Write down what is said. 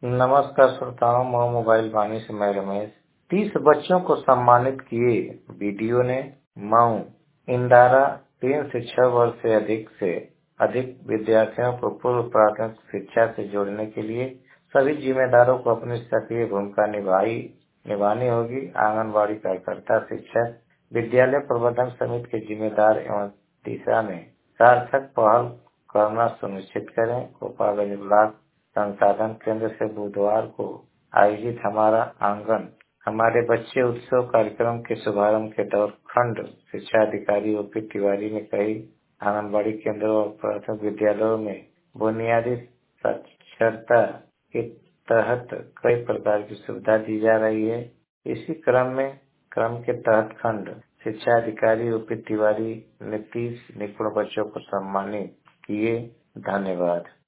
नमस्कार श्रोताओं, मैं मोबाइल वाणी से मैं रमेश। 30 बच्चों को सम्मानित किए वीडियो ने मऊ इंदारा 3 से 6 वर्ष से अधिक विद्यार्थियों को पूर्व प्राथमिक शिक्षा से जोड़ने के लिए सभी जिम्मेदारों को अपनी सक्रिय भूमिका निभानी होगी। आंगनबाड़ी कार्यकर्ता, शिक्षक, विद्यालय प्रबंधन समिति के जिम्मेदार एवं दिशा में सार्थक पहल करना सुनिश्चित करें। गोपालगंज ब्लॉक संसाधन केंद्र से बुधवार को आयोजित हमारा आंगन हमारे बच्चे उत्सव कार्यक्रम के शुभारंभ के दौरान खंड शिक्षा अधिकारी ओपी तिवारी ने कही, आंगनबाड़ी केंद्रों और प्राथमिक विद्यालयों में बुनियादी साक्षरता के तहत कई प्रकार की सुविधा दी जा रही है। इसी क्रम के तहत खंड शिक्षा अधिकारी ओपी तिवारी ने 30 निपुण बच्चों को सम्मानित किए। धन्यवाद।